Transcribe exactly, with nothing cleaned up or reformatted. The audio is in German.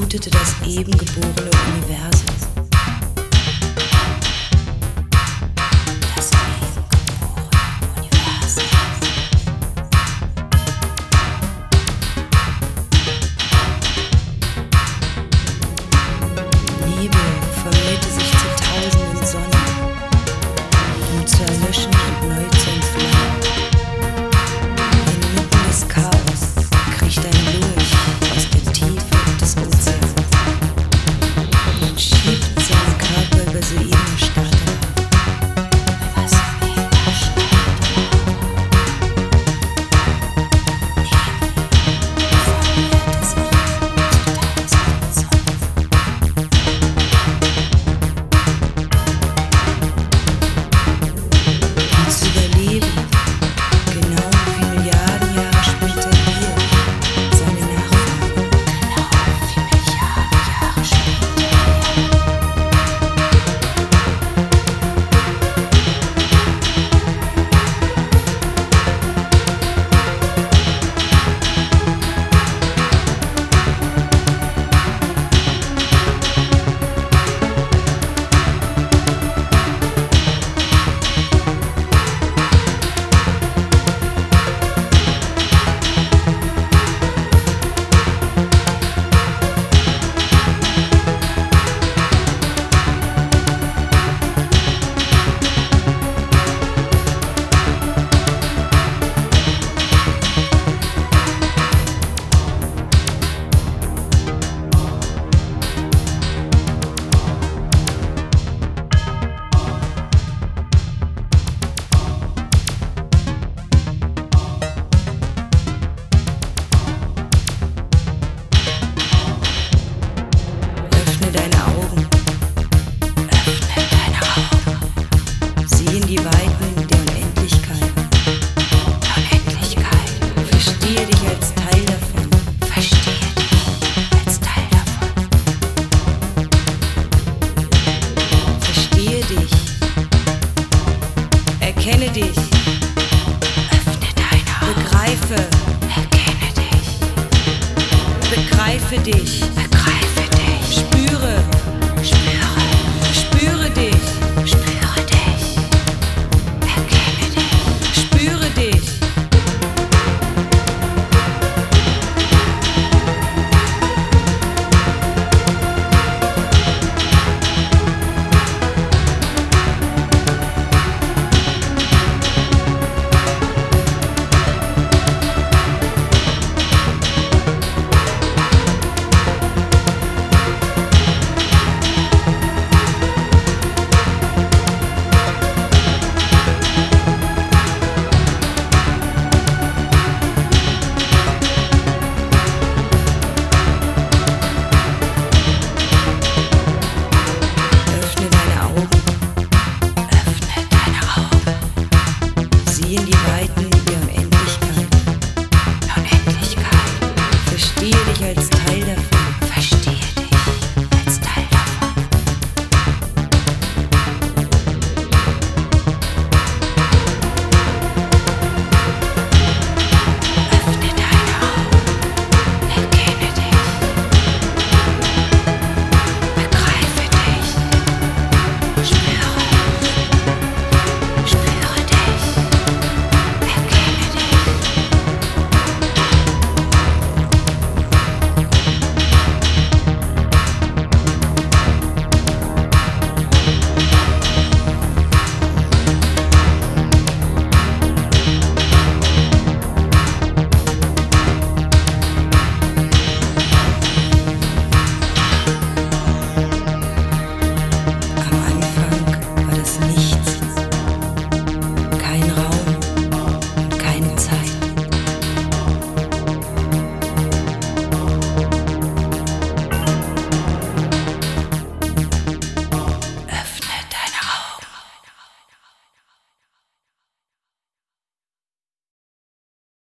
flutete das eben geborene Universum. Das eben geborene Universum. Nebel vermählte sich zu tausenden Sonnen, um zu erlöschen und neu zu entflammen. Inmitten des Chaos kriecht ein Lurch aus der Tiefe des Ozeans und schiebt seinen Körper über soeben erstarrte Was soeben erstarrte Nebel vermehrte sich zu tausenden Sonnen. Um zu überleben, genau wie Milliarden Jahre später wir, seine Nachfahren. Genau wie Milliarden Jahre später wir. Öffne deine Augen, öffne deine Augen. Sieh in die Weiten der Unendlichkeit. Unendlichkeit. Verstehe dich als Teil davon. Verstehe dich als Teil davon. Verstehe dich. Erkenne dich. Öffne deine Augen. Begreife. Erkenne dich. Begreife dich. Begreife dich. Spüre. Spüre. Spüre dich. Spüre dich. Erkenne dich. Spüre dich. Öffne deine Augen. Öffne deine Augen. Sieh in die Weite